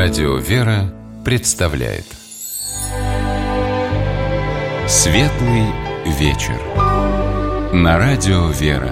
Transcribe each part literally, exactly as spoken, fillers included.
Радио «Вера» представляет Светлый вечер на Радио «Вера».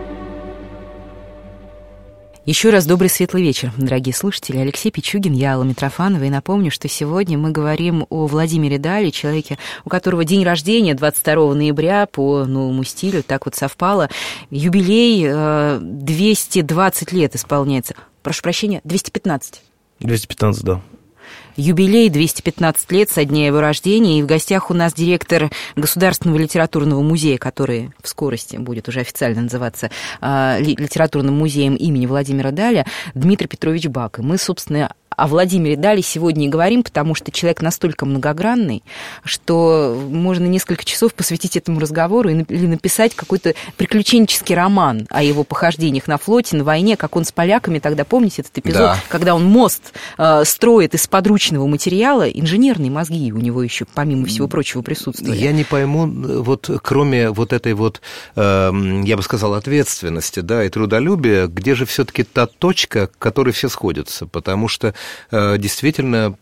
Еще раз добрый светлый вечер, дорогие слушатели. Алексей Пичугин, я Алла Митрофанова. И напомню, что сегодня мы говорим о Владимире Дале, человеке, у которого день рождения двадцать второго ноября по новому стилю, так вот совпало. Юбилей двести двадцать лет исполняется. Прошу прощения, двести пятнадцать. двести пятнадцать, да. Юбилей двести пятнадцать лет со дня его рождения. И в гостях у нас директор Государственного литературного музея, который в скорости будет уже официально называться литературным музеем имени Владимира Даля, Дмитрий Петрович Бак. И мы, собственно, о Владимире Дале сегодня и говорим, потому что человек настолько многогранный, что можно несколько часов посвятить этому разговору или написать какой-то приключенческий роман о его похождениях на флоте, на войне, как он с поляками тогда, помните этот эпизод, да, когда он мост э, строит из подручного материала, инженерные мозги у него еще, помимо всего прочего, присутствуют. Я не пойму, вот кроме вот этой вот, э, я бы сказал, ответственности, да, и трудолюбия, где же все-таки та точка, к которой все сходятся, потому что действительно,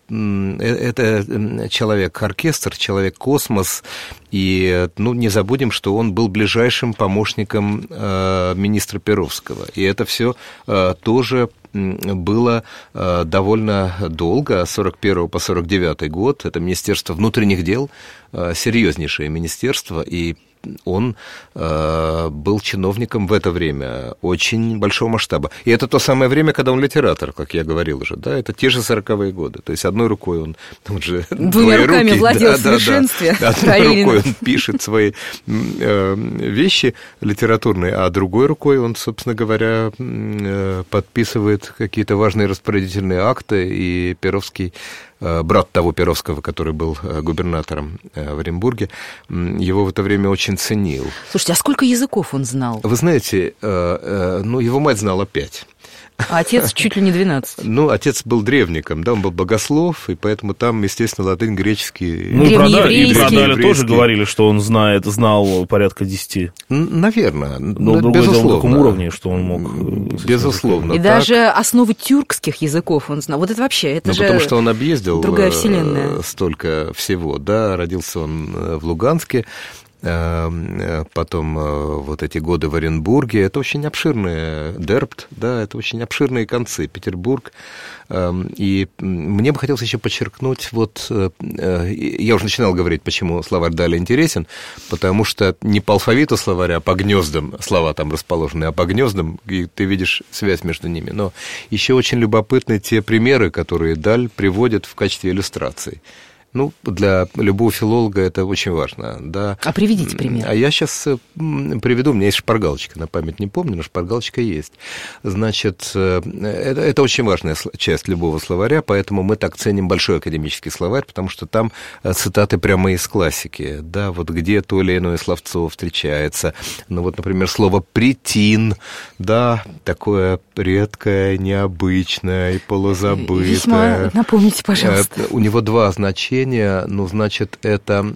это человек-оркестр, человек-космос, и ну, не забудем, что он был ближайшим помощником э, министра Перовского, и это все э, тоже было э, довольно долго, с сорок первого по сорок девятый год, это Министерство внутренних дел, э, серьезнейшее министерство, и он э, был чиновником в это время очень большого масштаба. И это то самое время, когда он литератор, как я говорил уже, да, это те же сороковые годы. То есть одной рукой он... он же двумя руками руки, владел да, в совершенстве. Да, да. Одной рукой он пишет свои э, вещи литературные, а другой рукой он, собственно говоря, э, подписывает какие-то важные распорядительные акты, и Перовский, брат того Перовского, который был губернатором в Оренбурге, его в это время очень ценил. Слушайте, а сколько языков он знал? Вы знаете, ну, его мать знала пять. А отец чуть ли не двенадцать. Ну, отец был древником, да, он был богослов, и поэтому там, естественно, латынь, греческий... Ну, и про Даля тоже говорили, что он знает, знал порядка десяти. Наверное, но другое дело на таком уровне, что он мог... Безусловно. И так. Даже основы тюркских языков он знал. Вот это вообще, это ну, же потому что он объездил другая вселенная. Столько всего, да, родился он в Луганске, потом вот эти годы в Оренбурге, это очень обширные, Дербт, да, это очень обширные концы, Петербург, и мне бы хотелось еще подчеркнуть, вот, я уже начинал говорить, почему словарь Даля интересен, потому что не по алфавиту словаря, а по гнездам слова там расположены, а по гнездам, и ты видишь связь между ними, но еще очень любопытны те примеры, которые Даль приводит в качестве иллюстраций. Ну, для любого филолога это очень важно, да. А приведите пример. А я сейчас приведу, у меня есть шпаргалочка, на память не помню, но шпаргалочка есть. Значит, это, это очень важная часть любого словаря, поэтому мы так ценим большой академический словарь, потому что там цитаты прямо из классики, да, вот где то или иное словцо встречается. Ну, вот, например, слово «притин», да, такое редкое, необычное и полузабытое. Весьма, напомните, пожалуйста. У него два значения. Ну, значит, это,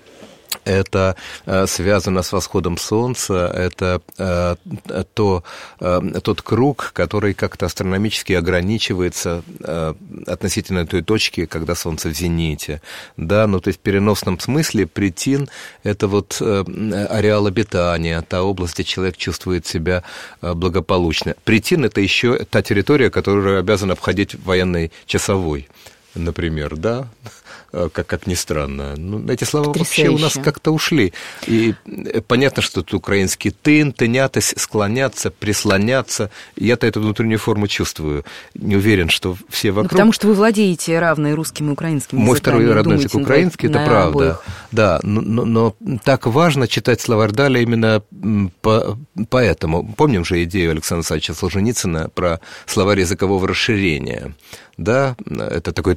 это связано с восходом солнца, это то, тот круг, который как-то астрономически ограничивается относительно той точки, когда солнце в зените. Да, ну, то есть в переносном смысле притин – это вот ареал обитания, та область, где человек чувствует себя благополучно. Притин – это еще та территория, которую обязан обходить военный часовой, например, да, как, как ни странно. Ну, эти слова Потрясающе. Вообще у нас как-то ушли. И понятно, что тут украинский тын, тынятось, склоняться, прислоняться. Я-то эту внутреннюю форму чувствую. Не уверен, что все вокруг... Ну, потому что вы владеете равной русским и украинским языками. Мой второй родной язык украинский, это правда. Обоих. Да, но, но, но так важно читать словарь Даля именно по, поэтому. Помним же идею Александра Александровича Солженицына про словарь языкового расширения. Да, это такой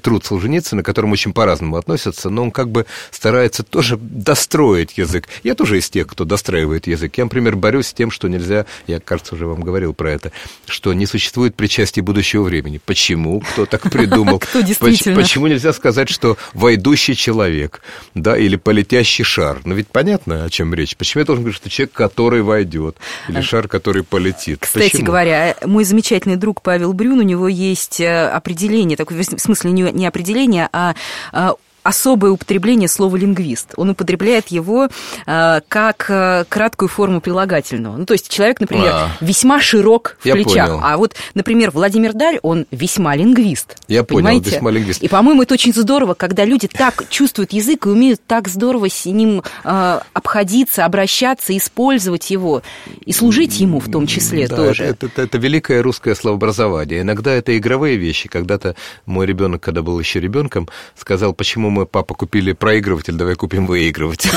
труд Солженицына, к которому очень по-разному относятся, но он как бы старается тоже достроить язык. Я тоже из тех, кто достраивает язык. Я, например, борюсь с тем, что нельзя, я, кажется, уже вам говорил про это, что не существует причастия будущего времени. Почему? Кто так придумал? Кто действительно? Почему нельзя сказать, что войдущий человек, да, или полетящий шар? Ну, ведь понятно, о чем речь. Почему я должен говорить, что человек, который войдет, или шар, который полетит? Кстати Почему? говоря, мой замечательный друг Павел Брюн, у него есть определение, такое, в смысле не определение, а особое употребление слова «лингвист». Он употребляет его э, как э, краткую форму прилагательного. Ну, то есть человек, например, а, весьма широк в плечах. Понял. А вот, например, Владимир Даль, он весьма лингвист. Я понимаете? понял, весьма лингвист. И, по-моему, это очень здорово, когда люди так чувствуют язык и умеют так здорово с ним э, обходиться, обращаться, использовать его и служить ему в том числе да, тоже. Это, это, это великое русское словообразование. Иногда это игровые вещи. Когда-то мой ребенок, когда был еще ребенком, сказал, почему мы, папа, купили проигрыватель, давай купим выигрыватель.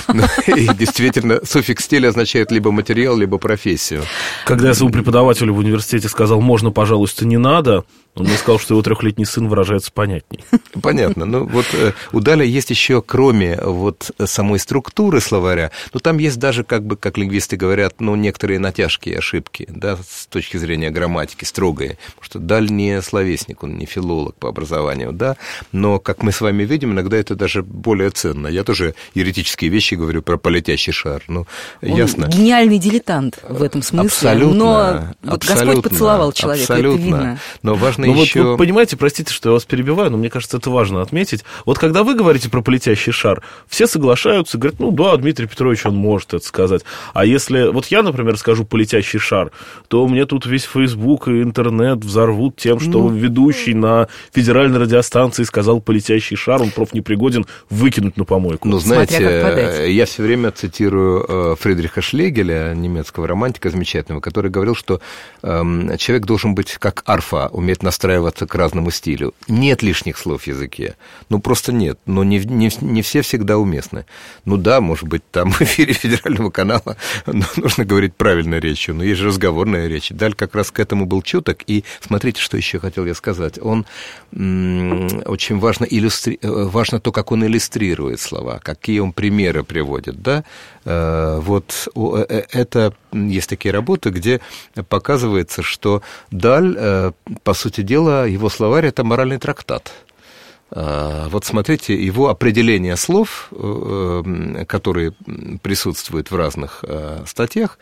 И действительно, суффикс «тель» означает либо материал, либо профессию. Когда я своему преподавателю в университете сказал, можно, пожалуйста, не надо, он мне сказал, что его трехлетний сын выражается понятней. Понятно. Ну, вот у Даля есть еще, кроме вот самой структуры словаря, ну, там есть даже, как бы, как лингвисты говорят, ну, некоторые натяжки и ошибки, да, с точки зрения грамматики, строгие. Потому что Даль не словесник, он не филолог по образованию, да, но, как мы с вами видим, иногда это даже более ценно. Я тоже еретические вещи говорю про полетящий шар, ну, он ясно. Гениальный дилетант в этом смысле. Абсолютно. Но вот абсолютно, Господь поцеловал человека, абсолютно. Это видно. Но важно ну, еще... Вот, вот, понимаете, простите, что я вас перебиваю, но мне кажется, это важно отметить. Вот когда вы говорите про полетящий шар, все соглашаются, говорят, ну да, Дмитрий Петрович, он может это сказать. А если вот я, например, скажу полетящий шар, то мне тут весь Фейсбук и интернет взорвут тем, что ну... ведущий на федеральной радиостанции сказал полетящий шар, он профнепригоден, выкинуть на помойку. Ну, знаете, я все время цитирую Фридриха Шлегеля, немецкого романтика замечательного, который говорил, что э, человек должен быть как арфа, уметь настраиваться к разному стилю. Нет лишних слов в языке. Ну, просто нет. Но не, не, не все всегда уместны. Ну да, может быть, там в эфире федерального канала нужно говорить правильной речью, но есть же разговорная речь. Даль как раз к этому был чуток. И смотрите, что еще хотел я сказать. Он м- очень важно, иллюстри... важно то, как он иллюстрирует слова, какие он примеры приводит. Да? Э, вот это есть такие работы, где показывается, что Даль, э, по сути дела, его словарь – это моральный трактат. Вот смотрите, его определение слов, которые присутствуют в разных статьях,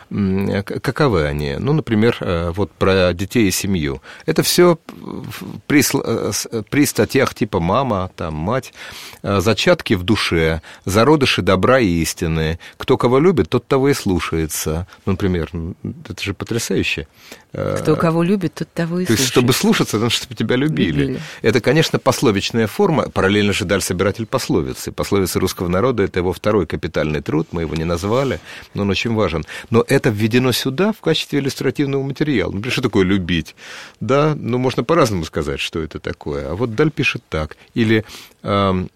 каковы они? Ну, например, вот про детей и семью. Это все при, при статьях типа «мама», там, «мать», «зачатки в душе», «зародыши добра и истины», «кто кого любит, тот того и слушается». Ну, например, это же потрясающе. Кто кого любит, тот того и слушается. То есть, чтобы слушаться, надо, чтобы тебя любили. любили. Это, конечно, пословичная форма. Параллельно же Даль собиратель пословицы. Пословицы русского народа – это его второй капитальный труд. Мы его не назвали, но он очень важен. Но это введено сюда в качестве иллюстративного материала. Например, что такое любить? Да, ну, можно по-разному сказать, что это такое. А вот Даль пишет так. Или... Э,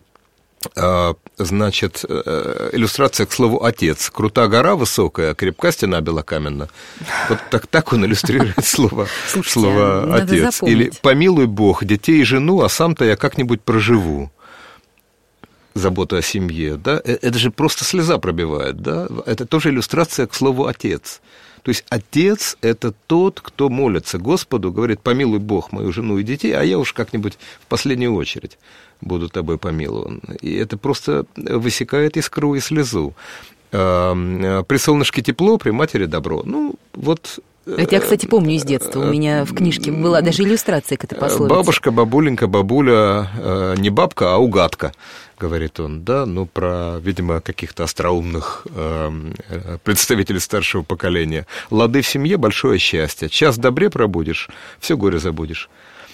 значит, иллюстрация к слову «отец». Крута гора высокая, крепка стена белокаменна. Вот так, так он иллюстрирует слово, Слушайте, слово «отец». Запомнить. Или «помилуй Бог, детей и жену, а сам-то я как-нибудь проживу». Забота о семье, да? Это же просто слеза пробивает, да? Это тоже иллюстрация к слову «отец». То есть отец – это тот, кто молится Господу, говорит, помилуй Бог мою жену и детей, а я уж как-нибудь в последнюю очередь буду тобой помилован. И это просто высекает искру и слезу. При солнышке тепло, при матери добро. Ну, вот... Это я, кстати, помню из детства. У меня в книжке была даже иллюстрация к этой пословице. Бабушка, бабуленька, бабуля, не бабка, а угадка, говорит он, да, ну, про, видимо, каких-то остроумных э, представителей старшего поколения. Лады в семье – большое счастье. Час в добре пробудешь, все горе забудешь.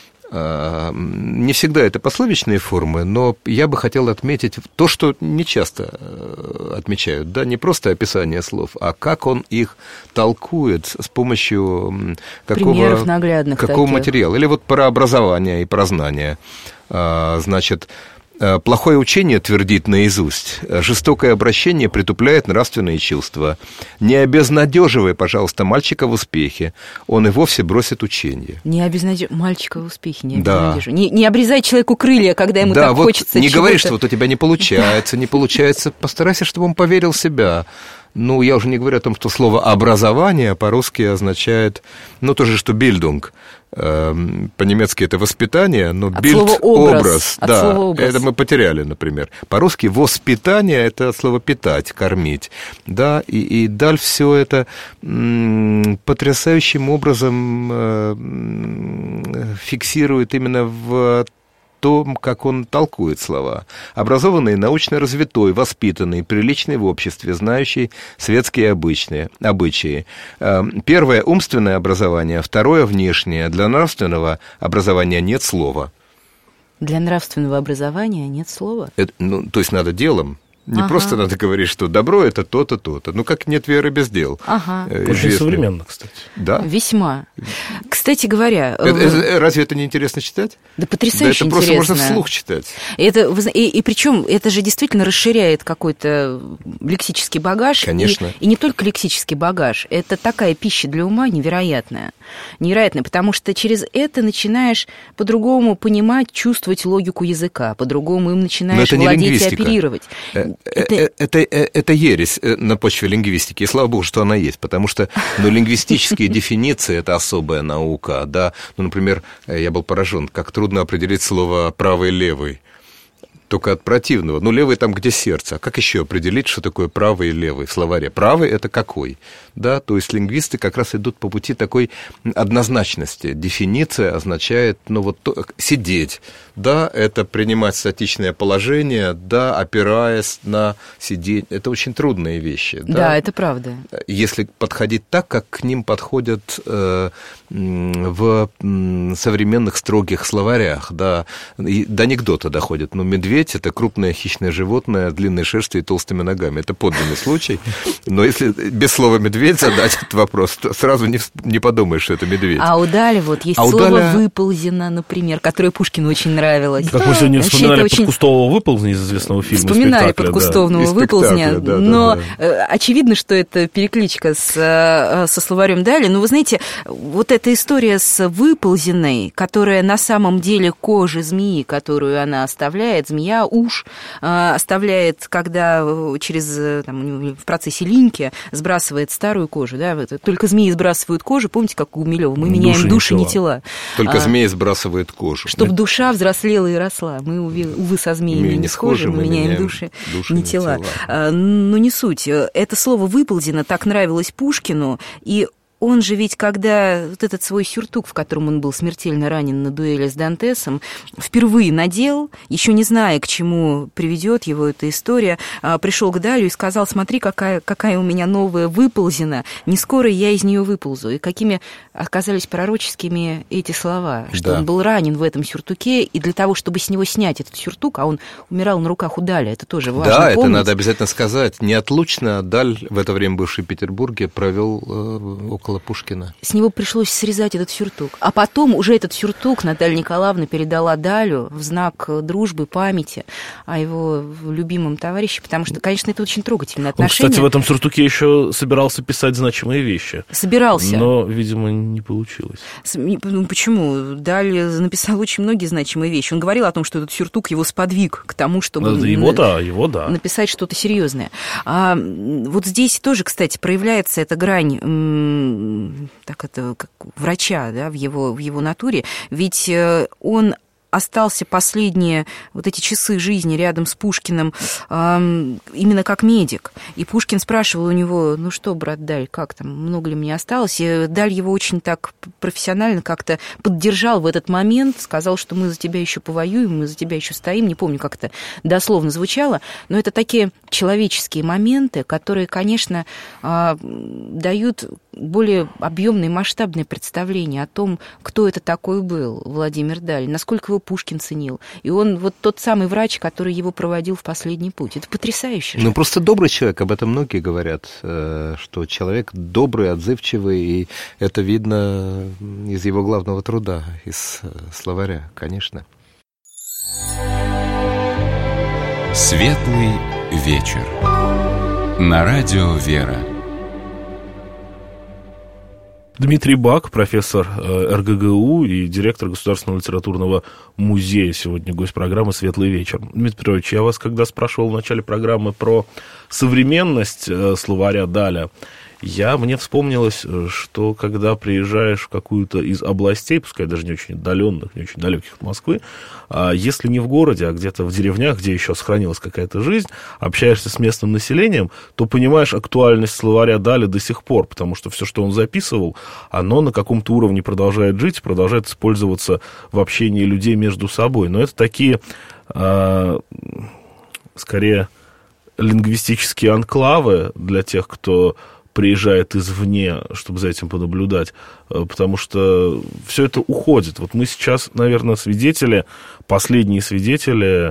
Не всегда это пословичные формы, но я бы хотел отметить то, что не часто отмечают, да, не просто описание слов, а как он их толкует с помощью какого, примеров наглядных какого таких. Материала. Или вот про образование и про знания. Значит, Плохое учение твердит наизусть, жестокое обращение притупляет нравственные чувства. Не обезнадеживай, пожалуйста, мальчика в успехе, он и вовсе бросит учение. Не обезнадеживай мальчика в успехе, не обезнадеживай. Да. Не, не обрезай человеку крылья, когда ему да, так вот хочется не чего-то. Говори, что вот у тебя не получается, не получается, постарайся, чтобы он поверил в себя. Ну, я уже не говорю о том, что слово «образование» по-русски означает, ну, то же, что «бильдунг». По-немецки это воспитание, но от бильд – образ. образ. От да, слова образ. Это мы потеряли, например. По-русски воспитание – это слово «питать», «кормить». Да, и, и даль все это м, потрясающим образом э, фиксирует именно в том, как он толкует слова. Образованный, научно развитой, воспитанный, приличный в обществе, знающий светские обычные, обычаи. Первое – умственное образование, второе – внешнее. Для нравственного образования нет слова. Для нравственного образования нет слова? Это, ну, то есть надо делом. Не ага. просто надо говорить, что добро – это то-то, то-то. Ну, как нет веры без дел. Ага. Очень современно, кстати. Да. Весьма. Кстати говоря... Это, это, разве это не интересно читать? Да потрясающе да это интересно. просто можно вслух читать. Это, и, и причем это же действительно расширяет какой-то лексический багаж. Конечно. И, и не только лексический багаж. Это такая пища для ума невероятная. Невероятная, потому что через это начинаешь по-другому понимать, чувствовать логику языка. По-другому им начинаешь владеть и оперировать. Это... Это, это, это ересь на почве лингвистики, и слава богу, что она есть, потому что ну, лингвистические дефиниции – это особая наука, да, ну, например, я был поражен, как трудно определить слово «правый» и «левый», только от противного, ну, левый там, где сердце, а как еще определить, что такое правый и левый в словаре? Правый – это какой? Да, то есть лингвисты как раз идут по пути такой однозначности. Дефиниция означает, ну, вот то, сидеть, да, это принимать статичное положение, да, опираясь на сидеть. Это очень трудные вещи. Да, да это правда. Если подходить так, как к ним подходят э, в современных строгих словарях, да, и до анекдота доходят. Ну, медведь – это крупное хищное животное, длинной шерстью и толстыми ногами. Это подлинный случай. Но если без слова «медведь» задать этот вопрос, то сразу не, не подумаешь, что это медведь. А у Дали вот есть а слово Даля... «выползено», например, которое Пушкину очень нравилось. Как мы сегодня Вообще вспоминали очень... подкустового выползня из известного фильма. Вспоминали подкустовного да. выползня, да, но да, да. очевидно, что это перекличка с, со словарем Дали. Но вы знаете, вот эта история с выползенной, которая на самом деле кожа змеи, которую она оставляет, змея уж оставляет, когда через, там, в процессе линьки сбрасывает старую кожу, да, только змеи сбрасывают кожу, помните, как у Гумилёва, мы меняем души, души не тела. Только а, змеи сбрасывают кожу. Чтобы да? душа взрослела и росла. Мы, увы, со змеями не, не схожи, мы меняем, меняем души, души не, не тела. тела. А, но не суть. Это слово «выползено» так нравилось Пушкину, и он же ведь, когда вот этот свой сюртук, в котором он был смертельно ранен на дуэли с Дантесом, впервые надел, еще не зная, к чему приведет его эта история, пришел к Далю и сказал: смотри, какая, какая у меня новая выползена, не скоро я из нее выползу. И какими оказались пророческими эти слова, что да. он был ранен в этом сюртуке, и для того, чтобы с него снять этот сюртук, а он умирал на руках у Даля, это тоже важно Да, помнить. это надо обязательно сказать. Неотлучно Даль, в это время бывший в Петербурге, провел э, около Пушкина. С него пришлось срезать этот сюртук. А потом уже этот сюртук Наталья Николаевна передала Далю в знак дружбы, памяти о его любимом товарище, потому что, конечно, это очень трогательное отношение. Он, кстати, в этом сюртуке еще собирался писать значимые вещи. Собирался. Но, видимо, не получилось. Ну, почему? Даль написал очень многие значимые вещи. Он говорил о том, что этот сюртук его сподвиг к тому, чтобы его, да, его, да. написать что-то серьезное. А вот здесь тоже, кстати, проявляется эта грань так это, как врача, да, в его, в его натуре, ведь он остался последние вот эти часы жизни рядом с Пушкиным э, именно как медик. И Пушкин спрашивал у него: ну что, брат Даль, как там, много ли мне осталось? И Даль его очень так профессионально как-то поддержал в этот момент, сказал, что мы за тебя еще повоюем, мы за тебя еще стоим. Не помню, как это дословно звучало, но это такие человеческие моменты, которые, конечно, э, дают более объемное и масштабное представление о том, кто это такой был, Владимир Даль, насколько его Пушкин ценил. И он вот тот самый врач, который его проводил в последний путь. Это потрясающе. Ну, просто добрый человек, об этом многие говорят, что человек добрый, отзывчивый, и это видно из его главного труда, из словаря, конечно. Светлый вечер. На радио «Вера». Дмитрий Бак, профессор эр гэ гэ у и директор Государственного литературного музея, сегодня гость программы «Светлый вечер». Дмитрий Петрович, я вас когда спрашивал в начале программы про современность словаря Даля, я, мне вспомнилось, что когда приезжаешь в какую-то из областей, пускай даже не очень отдаленных, не очень далеких от Москвы, если не в городе, а где-то в деревнях, где еще сохранилась какая-то жизнь, общаешься с местным населением, то понимаешь актуальность словаря Даля до сих пор, потому что все, что он записывал, оно на каком-то уровне продолжает жить, продолжает использоваться в общении людей между собой. Но это такие, э, скорее, лингвистические анклавы для тех, кто приезжает извне, чтобы за этим понаблюдать, потому что все это уходит. Вот мы сейчас, наверное, свидетели, последние свидетели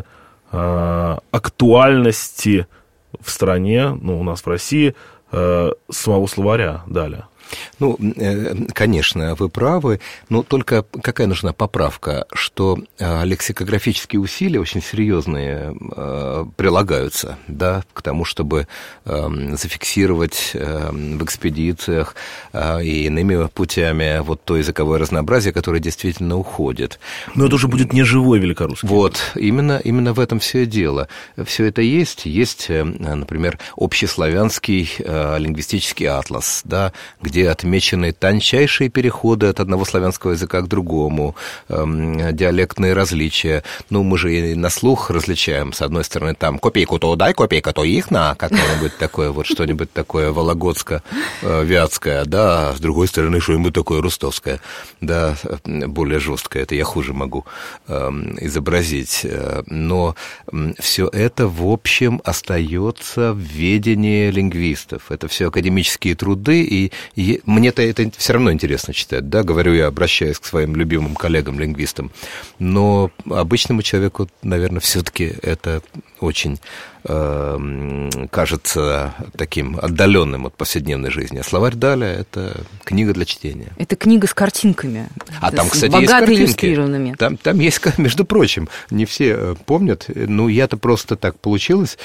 э, актуальности в стране, ну, у нас в России, э, самого словаря Даля. Ну, конечно, вы правы, но только какая нужна поправка, что лексикографические усилия очень серьезные прилагаются, да, к тому, чтобы зафиксировать в экспедициях и иными путями вот то языковое разнообразие, которое действительно уходит. Но это уже будет не живой великорусский. Вот, именно, именно в этом все и дело. Все это есть. Есть, например, общеславянский лингвистический атлас, да, где отмечены тончайшие переходы от одного славянского языка к другому, э, диалектные различия. Ну, мы же и на слух различаем. С одной стороны, там копейку то дай, копейка то их на, какое-нибудь такое, вот что-нибудь такое вологодско-вятское, да, а с другой стороны, что-нибудь такое ростовское, да, более жесткое. Это я хуже могу э, изобразить. Но все это, в общем, остается в ведении лингвистов. Это все академические труды, и И мне-то это все равно интересно читать, да, говорю я, обращаясь к своим любимым коллегам-лингвистам, но обычному человеку, наверное, все-таки это очень э, кажется таким отдаленным от повседневной жизни. А словарь Даля – это книга для чтения. Это книга с картинками. А там, кстати, богато есть картинки. Иллюстрированными. Там, там есть, между прочим, не все помнят, ну, я-то просто так получилось,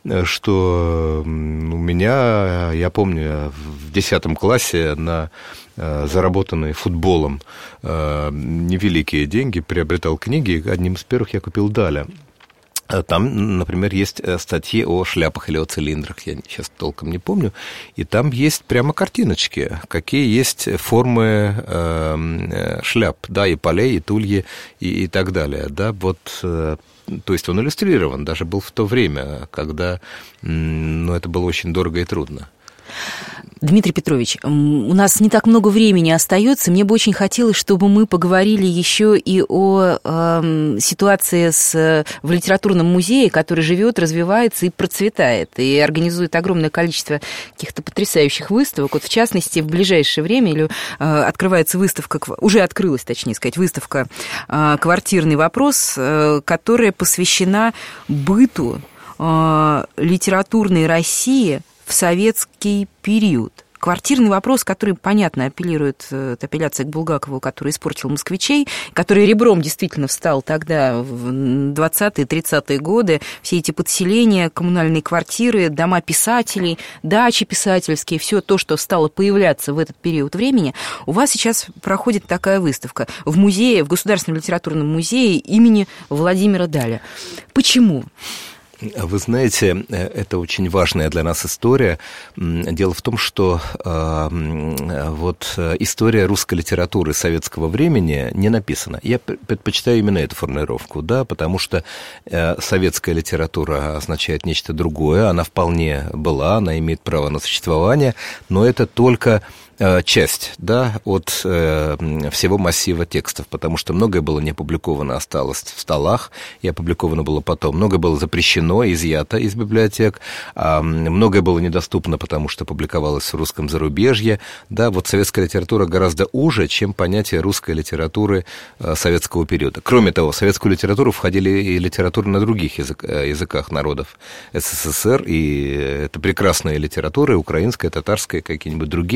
что у меня, я помню, в десятом классе на заработанные футболом невеликие деньги приобретал книги. Одним из первых я купил Даля. Там, например, есть статьи о шляпах или о цилиндрах, я сейчас толком не помню, и там есть прямо картиночки, какие есть формы э, шляп, да, и полей, и тульи, и, и так далее, да, вот, э, то есть он иллюстрирован, даже был в то время, когда, ну, это было очень дорого и трудно. Дмитрий Петрович, у нас не так много времени остается. Мне бы очень хотелось, чтобы мы поговорили еще и о э, ситуации с, в литературном музее, который живет, развивается и процветает, и организует огромное количество каких-то потрясающих выставок. Вот в частности, в ближайшее время или, э, открывается выставка, уже открылась, точнее сказать, выставка э, «Квартирный вопрос», э, которая посвящена быту э, литературной России в советский период. Квартирный вопрос, который, понятно, апеллирует, это апелляция к Булгакову, который испортил москвичей, который ребром действительно встал тогда, в двадцатые-тридцатые годы, все эти подселения, коммунальные квартиры, дома писателей, дачи писательские, все то, что стало появляться в этот период времени. У вас сейчас проходит такая выставка в музее, в Государственном литературном музее имени Владимира Даля. Почему? Вы знаете, это очень важная для нас история. Дело в том, что э, вот история русской литературы советского времени не написана. Я предпочитаю именно эту формулировку, да, потому что э, советская литература означает нечто другое. Она вполне была, она имеет право на существование, но это только часть, да, от э, всего массива текстов, потому что многое было не опубликовано, осталось в столах, и опубликовано было потом. Многое было запрещено, изъято из библиотек, а многое было недоступно, потому что публиковалось в русском зарубежье. Да, вот советская литература гораздо уже, чем понятие русской литературы э, советского периода. Кроме того, в советскую литературу входили и литературы на других язык, языках народов СССР, и это прекрасные литературы, украинская, татарская, какие-нибудь другие.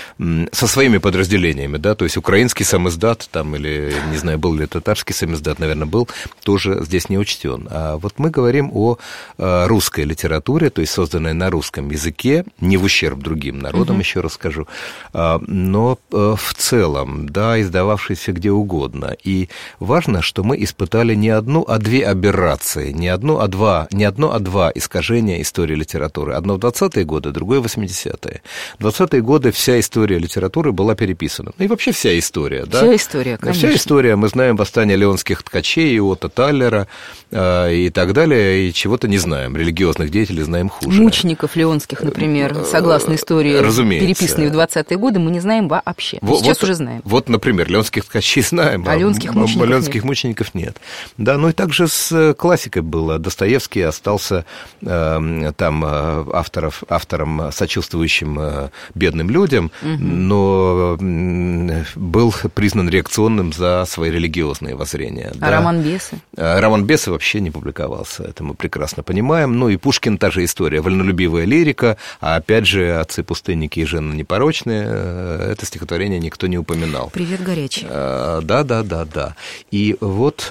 со своими подразделениями, да, то есть украинский самиздат, там, или, не знаю, был ли татарский самиздат, наверное, был, тоже здесь не учтен. А вот мы говорим о русской литературе, то есть созданной на русском языке, не в ущерб другим народам, угу. еще раз скажу, но в целом, да, издававшейся где угодно. И важно, что мы испытали не одну, а две аберрации, не одну, а два, не одно, а два искажения истории литературы. Одно в двадцатые годы, другое в восьмидесятые. В двадцатые годы вся история литературы была переписана. Ну и вообще вся история, да? Вся история, конечно. Вся история. Мы знаем восстание леонских ткачей, Отто Таллера э, и так далее, и чего-то не знаем. Религиозных деятелей знаем хуже. Мучеников леонских, например, согласно истории, разумеется, переписанной в двадцатые годы, мы не знаем вообще. Вот, Сейчас вот, уже знаем. Вот, например, леонских ткачей знаем, а, а леонских мучеников, леонских нет. мучеников нет. Да, ну и также с классикой было. Достоевский остался э, там э, авторов, автором, сочувствующим э, бедным людям, угу. но э, был признан реакционным за свои религиозные воззрения. А да. роман «Бесы»? А роман «Бесы» вообще не публиковался, это мы прекрасно понимаем. Ну и Пушкин та же история, вольнолюбивая лирика, а опять же «Отцы-пустынники» и «Жены непорочные», это стихотворение никто не упоминал. «Привет, горячий». Да, да, да, да. И вот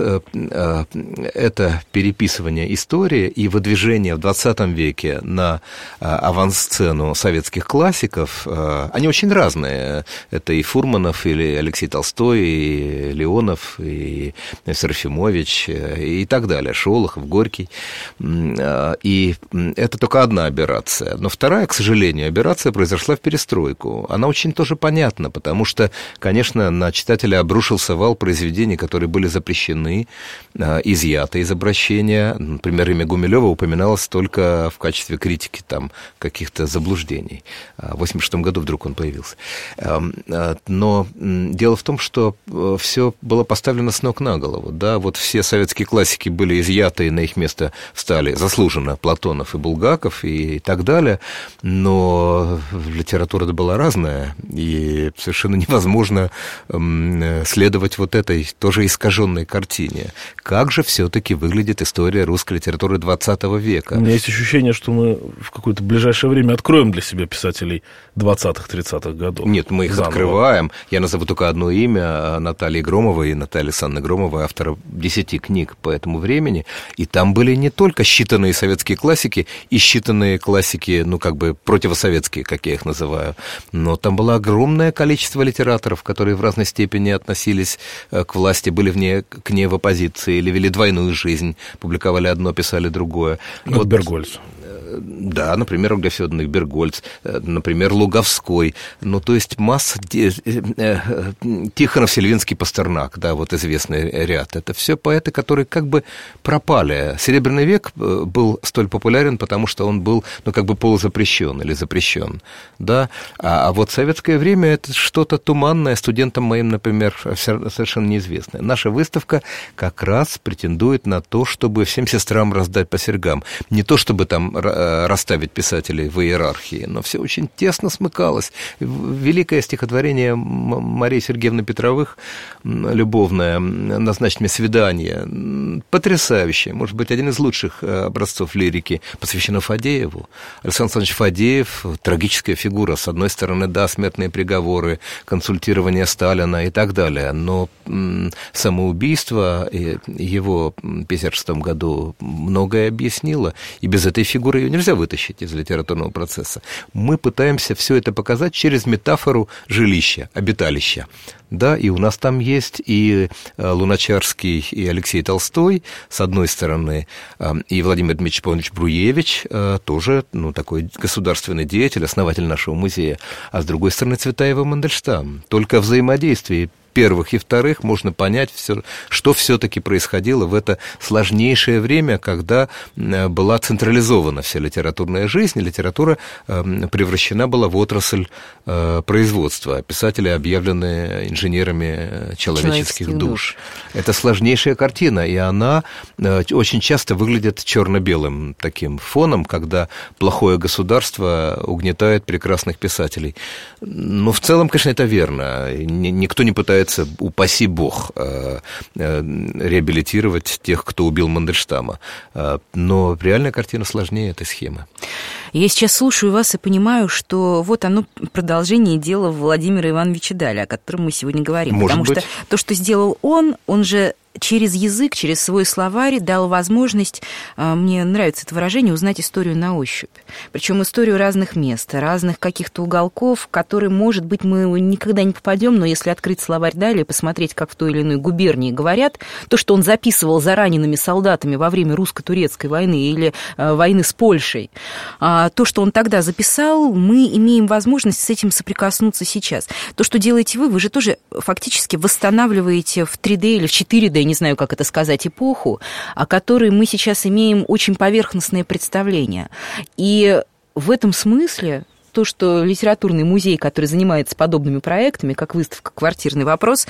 это переписывание истории и выдвижение в двадцатом веке на авансцену советских классиков, они очень разные. Это и Фурманов, или Алексей Толстой, и Леонов, и Серафимович, и так далее, Шолохов, Горький. И это только одна аберрация. Но вторая, к сожалению, аберрация произошла в перестройку. Она очень тоже понятна, потому что, конечно, на читателя обрушился вал произведений, которые были запрещены, изъяты из обращения. Например, имя Гумилева упоминалось только в качестве критики там каких-то заблуждений. В восемьдесят шестом году вдруг он появился. Но дело в том, что все было поставлено с ног на голову. Да? Вот все советские классики были изъяты, и на их место встали заслуженно Платонов и Булгаков и так далее. Но литература-то была разная, и совершенно невозможно следовать вот этой тоже искаженной картине. Как же все-таки выглядит история русской литературы двадцатого века? У меня есть ощущение, что мы в какое-то ближайшее время откроем для себя писателей двадцатых-тридцатых годов. Нет, мы их заново открываем. Я назову только одно имя: Натальи Громовой и Натальи Санны Громовой, автора десяти книг по этому времени. И там были не только считанные советские классики и считанные классики, ну, как бы противосоветские, как я их называю, но там было огромное количество литераторов, которые в разной степени относились к власти, были в ней, к ней в оппозиции, или вели двойную жизнь, публиковали одно, писали другое. Вот, вот Бергольц. Да, например, Ольга Федоровна Бергольц, например, Луговской, ну, то есть масса, Тихонов, Сильвинский, Пастернак, да, вот известный ряд. Это все поэты, которые как бы пропали. Серебряный век был столь популярен, потому что он был, ну, как бы полузапрещен или запрещен, да, а, а вот советское время — это что-то туманное, студентам моим, например, совершенно неизвестное. Наша выставка как раз претендует на то, чтобы всем сестрам раздать по серьгам. Не то, чтобы там расставить писателей в иерархии, но все очень тесно смыкалось. Великое стихотворение Марии Сергеевны Петровых, любовное, «Назначь мне свидание», потрясающее, может быть, один из лучших образцов лирики, посвящено Фадееву. Александр Александрович Фадеев — трагическая фигура. С одной стороны, да, смертные приговоры, консультирование Сталина и так далее, но самоубийство его в пятьдесят шестом году многое объяснило, и без этой фигуры ее нельзя вытащить из литературного процесса. Мы пытаемся все это показать через метафору жилища, обиталища. Да, и у нас там есть и Луначарский, и Алексей Толстой, с одной стороны, и Владимир Дмитриевич Павлович Бруевич, тоже, ну, такой государственный деятель, основатель нашего музея, а с другой стороны Цветаева и Мандельштам. Только взаимодействие первых и вторых можно понять, все, что все-таки происходило в это сложнейшее время, когда была централизована вся литературная жизнь, и литература превращена была в отрасль производства. Писатели объявлены инженерами человеческих душ. душ. Это сложнейшая картина, и она очень часто выглядит черно-белым таким фоном, когда плохое государство угнетает прекрасных писателей. Но в целом, конечно, это верно. Никто не пытается пытается, упаси бог, реабилитировать тех, кто убил Мандельштама. Но реальная картина сложнее этой схемы. Я сейчас слушаю вас и понимаю, что вот оно продолжение дела Владимира Ивановича Даля, о котором мы сегодня говорим. Может Потому быть. что то, что сделал он, он же через язык, через свой словарь дал возможность, мне нравится это выражение, узнать историю на ощупь. Причем историю разных мест, разных каких-то уголков, в которые, может быть, мы никогда не попадем, но если открыть словарь Даля и посмотреть, как в той или иной губернии говорят, то, что он записывал за ранеными солдатами во время русско-турецкой войны или войны с Польшей, то, что он тогда записал, мы имеем возможность с этим соприкоснуться сейчас. То, что делаете вы, вы же тоже фактически восстанавливаете в три дэ или в четыре дэ, не знаю, как это сказать, эпоху, о которой мы сейчас имеем очень поверхностное представление. И в этом смысле то, что литературный музей, который занимается подобными проектами, как выставка «Квартирный вопрос»,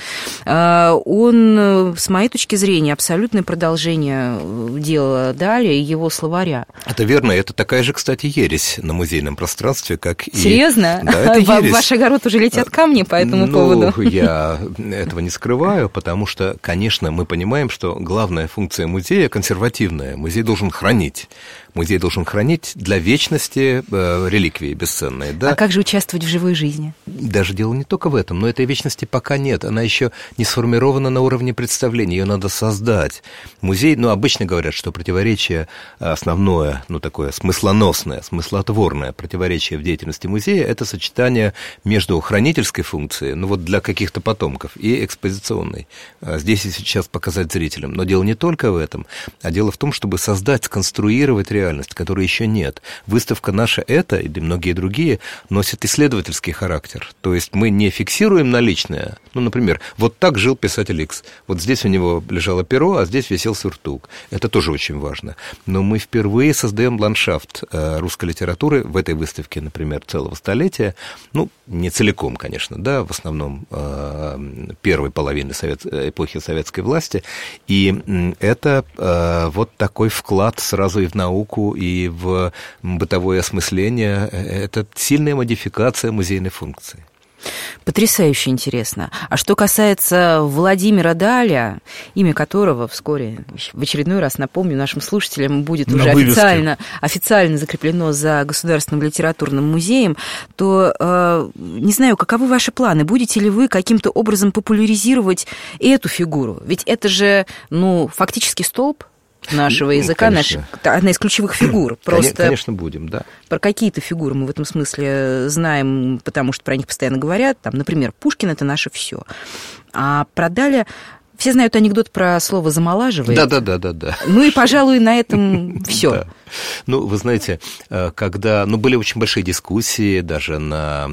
он, с моей точки зрения, абсолютное продолжение дела Даля и его словаря. Это верно. Это такая же, кстати, ересь на музейном пространстве, как и... Серьезно? Да, это ересь. В ваш огород уже летят камни по этому ну, поводу? Я этого не скрываю, потому что, конечно, мы понимаем, что главная функция музея консервативная. Музей должен хранить. Музей должен хранить для вечности э, реликвии бесценные. Да? А как же участвовать в живой жизни? Даже дело не только в этом, но этой вечности пока нет. Она еще не сформирована на уровне представления, ее надо создать. Музей, ну, обычно говорят, что противоречие основное, ну, такое смыслоносное, смыслотворное противоречие в деятельности музея – это сочетание между хранительской функцией, ну, вот для каких-то потомков, и экспозиционной. Здесь и сейчас показать зрителям. Но дело не только в этом, а дело в том, чтобы создать, сконструировать реальность. Реальность, которой еще нет. Выставка наша эта, и многие другие, носит исследовательский характер. То есть мы не фиксируем наличное. Ну, например, вот так жил писатель Икс. Вот здесь у него лежало перо, а здесь висел сюртук. Это тоже очень важно. Но мы впервые создаем ландшафт русской литературы в этой выставке, например, целого столетия. Ну, не целиком, конечно, да, в основном первой половины совет... эпохи советской власти. И это вот такой вклад сразу и в науку, и в бытовое осмысление. Это сильная модификация музейной функции. Потрясающе интересно. А что касается Владимира Даля, имя которого вскоре, в очередной раз напомню нашим слушателям, будет на уже официально, вывеске. официально закреплено за Государственным литературным музеем, то э, не знаю, каковы ваши планы? Будете ли вы каким-то образом популяризировать эту фигуру? Ведь это же, ну, фактически столб нашего языка, ну, наш, одна из ключевых фигур. Просто конечно, будем, да. Про какие-то фигуры мы в этом смысле знаем, потому что про них постоянно говорят. Там, например, Пушкин – это наше все. А про Даля все знают анекдот про слово «замолаживает». Да-да-да-да-да. Ну и, пожалуй, на этом все. Да. Ну, вы знаете, когда... Ну, были очень большие дискуссии даже на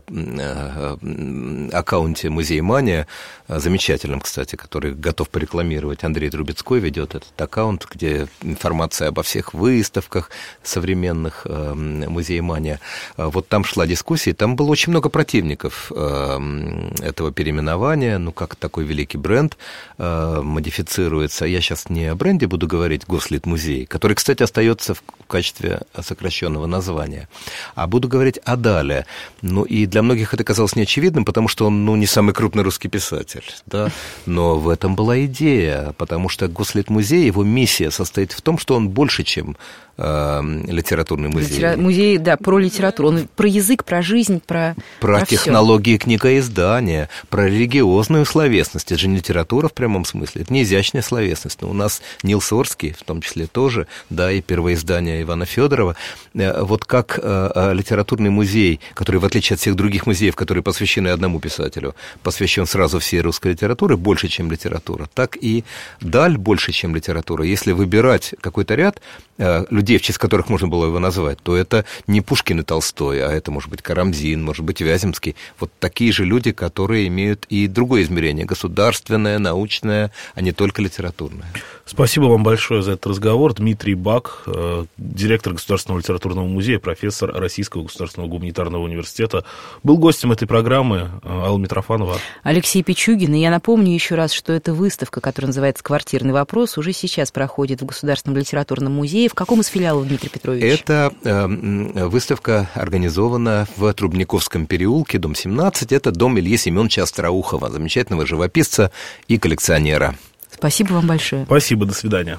аккаунте «Музей Мания», замечательном, кстати, который готов порекламировать. Андрей Трубецкой ведет этот аккаунт, где информация обо всех выставках современных «Музей Мания». Вот там шла дискуссия, там было очень много противников этого переименования. Ну, как такой великий бренд модифицируется. Я сейчас не о бренде буду говорить, Гослитмузей, который, кстати, остается в качестве сокращенного названия, а буду говорить о Дале. Ну, и для многих это казалось неочевидным, потому что он, ну, не самый крупный русский писатель, да, но в этом была идея, потому что Гослитмузей, его миссия состоит в том, что он больше, чем э, литературный музей. Литера... Музей, да, про литературу, он про язык, про жизнь, про Про, про технологии книгоиздания, про религиозную словесность. Это же не литература в прямом смысле, это не изящная словесность. Но у нас Нил Сорский, в том числе тоже, да, и первоиздание Ивана Федорова. Вот как э, литературный музей, который, в отличие от всех других музеев, которые посвящены одному писателю, посвящен сразу всей русской литературе, больше, чем литература, так и Даль больше, чем литература. Если выбирать какой-то ряд э, людей, в честь которых можно было его назвать, то это не Пушкин и Толстой, а это, может быть, Карамзин, может быть, Вяземский. Вот такие же люди, которые имеют и другое измерение, государственное, научное, а не только литературное. Спасибо вам большое за этот разговор. Дмитрий Бак, директор Государственного литературного музея, профессор Российского государственного гуманитарного университета, был гостем этой программы. Алла Митрофанова. Алексей Пичугин. И я напомню еще раз, что эта выставка, которая называется «Квартирный вопрос», уже сейчас проходит в Государственном литературном музее. В каком из филиалов, Дмитрий Петрович? Эта э, выставка организована в Трубниковском переулке, дом семнадцать. Это дом Ильи Семеновича Остроухова, замечательного живописца и коллекционера. Спасибо вам большое. Спасибо, до свидания.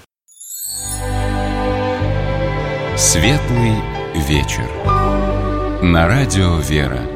Светлый вечер. На радио «Вера».